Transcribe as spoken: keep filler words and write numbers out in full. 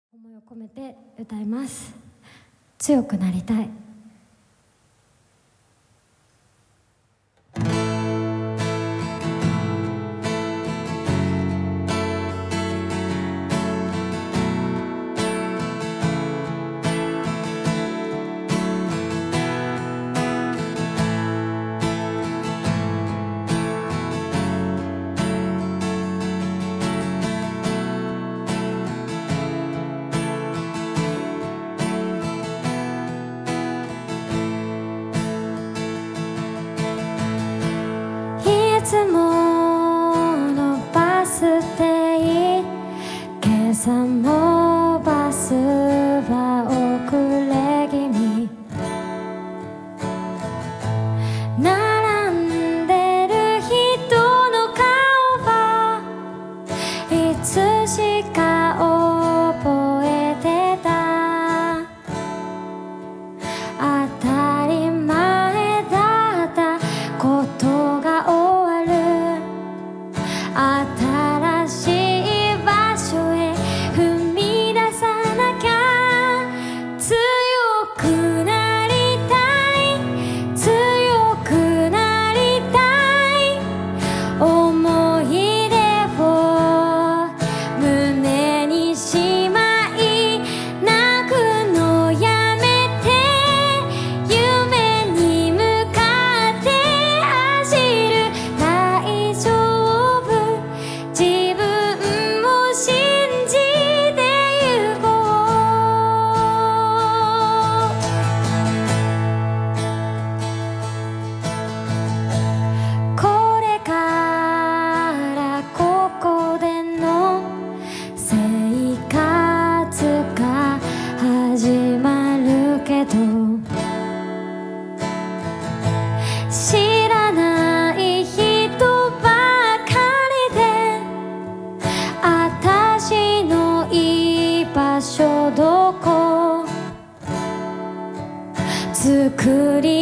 思いを込めて歌います。強くなりたい。いつものバス停、今朝もバスは遅れ気味、並んでる人の顔はいつしか覚えてた。当たり前だったことが新しい場所へ踏み出さなきゃ。強くなりたい、強くなりたい。思い出を胸にしまい、泣くのやめて、夢に向かって走る。大丈夫、自分を信じてゆこう。これからここでの生活が始まるけど、知らない人ばかりで、あたしの居場所どこ作り